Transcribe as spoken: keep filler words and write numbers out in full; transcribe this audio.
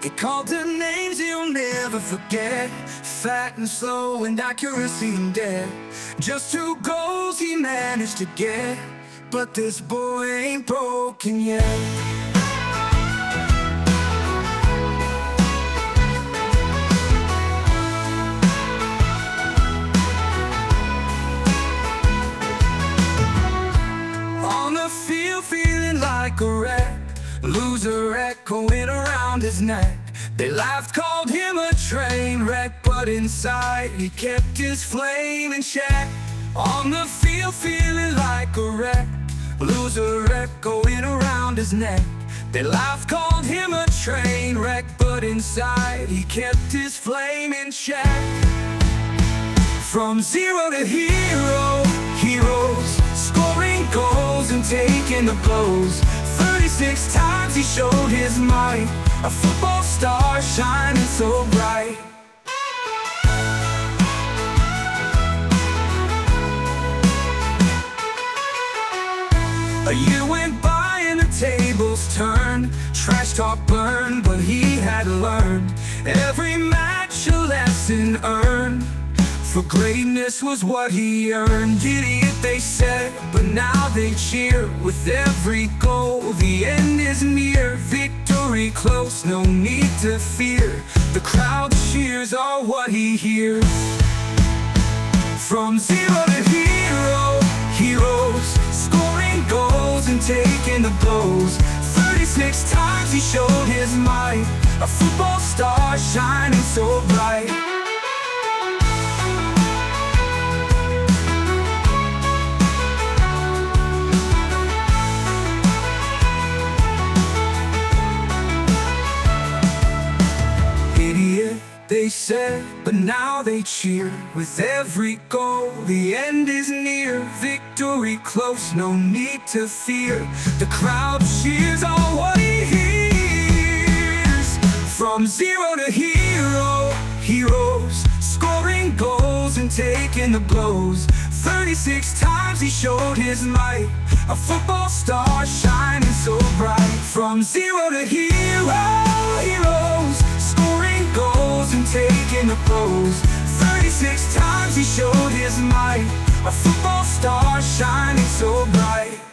He called the names he'll never forget. Fat and slow and accuracy and dead. Just two goals he managed to get, but this boy ain't broken yet. On the field feeling like a wreck, loser echoing around his neck. They laughed, called him a train wreck, but inside he kept his flame in check. On the field feeling like a wreck, loser echoing around his neck. They laughed, called him a train wreck, but inside he kept his flame in check. From zero to hero, heroes, scoring goals and taking the blows. thirty-six times he showed his might, a football star shining so bright. A year went by and the tables turned. Trash talk burned, but he had learned. Every match a lesson earned. For greatness was what he earned. Idiot, they said, but now they cheer. With every goal, the end is near. Victory close, no need to fear. The crowd cheers are what he hears. From zero to hero, heroes, scoring goals and taking the blows. thirty-six times he showed his might, a football star shining so bright. They said, but now they cheer. With every goal, the end is near. Victory close, no need to fear. The crowd cheers on what he hears. From zero to hero, heroes, scoring goals and taking the blows. thirty-six times he showed his might, a football star shining so bright. From zero to hero, heroes, scoring goals and taking the blows. thirty-six times he showed his might, a football star shining so bright.